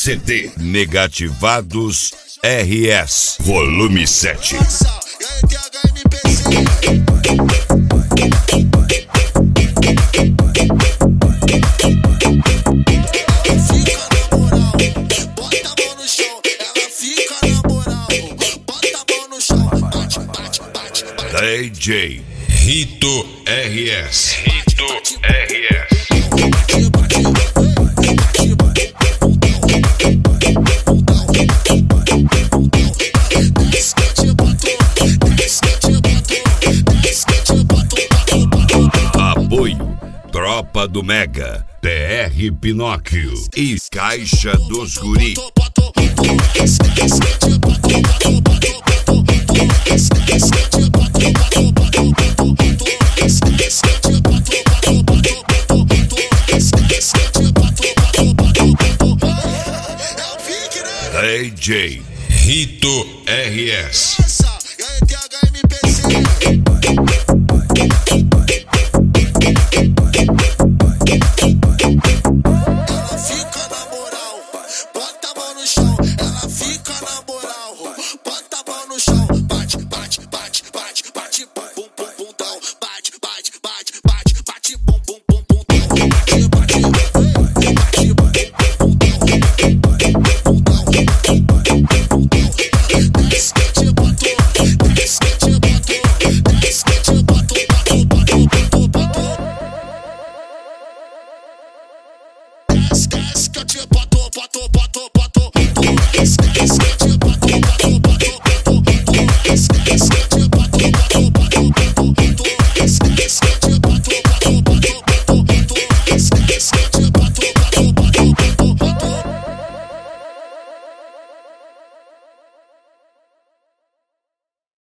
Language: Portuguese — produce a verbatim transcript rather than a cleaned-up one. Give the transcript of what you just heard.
C D Negativados R S Volume sete. D J Rito R S. Rito R S. Apoio Tropa do Mega, P R Pinóquio e Caixa dos Guri. D J Rito R S. Esquece que eu te boto, boto, boto, boto, boto. Esquece que eu te boto, boto.